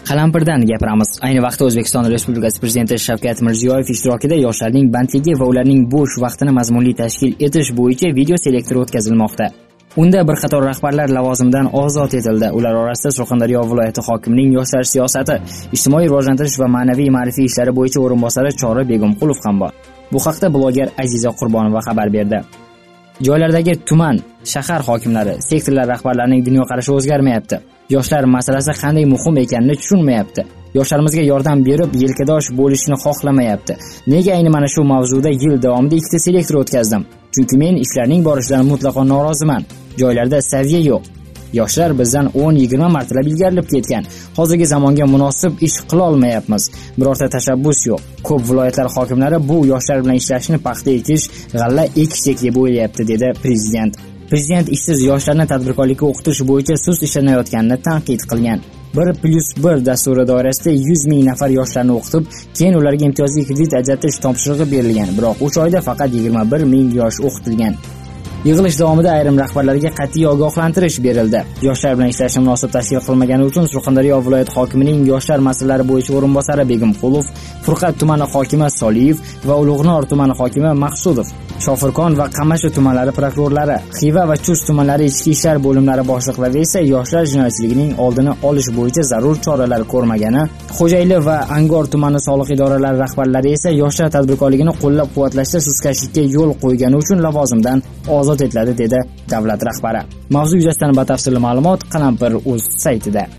Qalampirdan gapiramiz. Ayni vaqtda O'zbekiston Respublikasi Prezidenti Shavkat Mirziyoyev ishtirokida yoshlarning bandligi va ularning bo'sh vaqtini mazmunli tashkil etish bo'yicha video selektor o'tkazilmoqda. Unda bir qator rahbarlar lavozimidan ozod etildi. Ular orasida Surxondaryo viloyati hokimining yoshlar siyosati, ijtimoiy rivojlantirish va ma'naviy ma'rifiy ishlari bo'yicha o'rinbosari Chora Begumqulov ham bor. Bu haqda bloger Aziza Qurbonova xabar berdi. Joylardagi tuman, shahar hokimlari, sektorlar rahbarlarining dunyoqarashi o'zgarmayapti. Yoshlar masalasi qanday muhim ekanini tushunmayapti. Yoshlarimizga yordam berib, yelkadosh bo'lishni xohlamayapti. Nega ayni mana shu mavzuda yil davomida ikkita selektor o'tkazdim? Chunki men ishlarning borishidan mutlaqo noroziman. Joylarda saviya yo'q. Yoshlar bizdan 10-20 martalab ilgarilab ketgan. Hozirgi zamonga munosib ish qila olmayapmiz. Birorta tashabbus yo'q. Ko'p viloyatlar hokimlari bu yoshlar bilan ishlashni paxta ekish, g'alla ekishdek deb o'ylayapti, dedi prezident. Prezident ishsiz yoshlarni tadbirkorlikka o'qitish bo'yicha sust ishlanayotganini tanqid qilgan. 1+1 dasturi doirasida 100 ming nafar yoshlarni o'qitib, keyin ularga imtiyozli kredit ajratish topshirig'i berilgan. Biroq 3 oyda faqat 21 ming yosh o'qitilgan. Yig'ilish davomida ayrim rahbarlarga qat'iy ogohlantirish berildi. Yoshlar bilan ishlashni munosib tashkil qilmagani uchun Surxondaryo viloyati hokimining yoshlar masalalari bo'yicha o'rinbosari Begumqulov, Furqat tumani hokimi Soliyev va Ulug'nor tumani hokimi Maqsudov, Shofirkon va Qamashi tumanlari prokurorlari, Xiva va Chust tumanlari ichki ishlar bo'limlari boshliqlari esa yoshlar jinoyatchiligining oldini olish bo'yicha zarur choralar ko'rmagani, Xo'jayli va Angor tumani soliq idoralari rahbarlari esa yoshlar tadbirkorligini qo'llab-quvvatlashda sustkashlikka yo'l qo'ygani uchun lavozimdan ozod etiladi, dedi davlat rahbari. Mavzu yuzasidan batafsil ma'lumot Qalampir.uz saytida.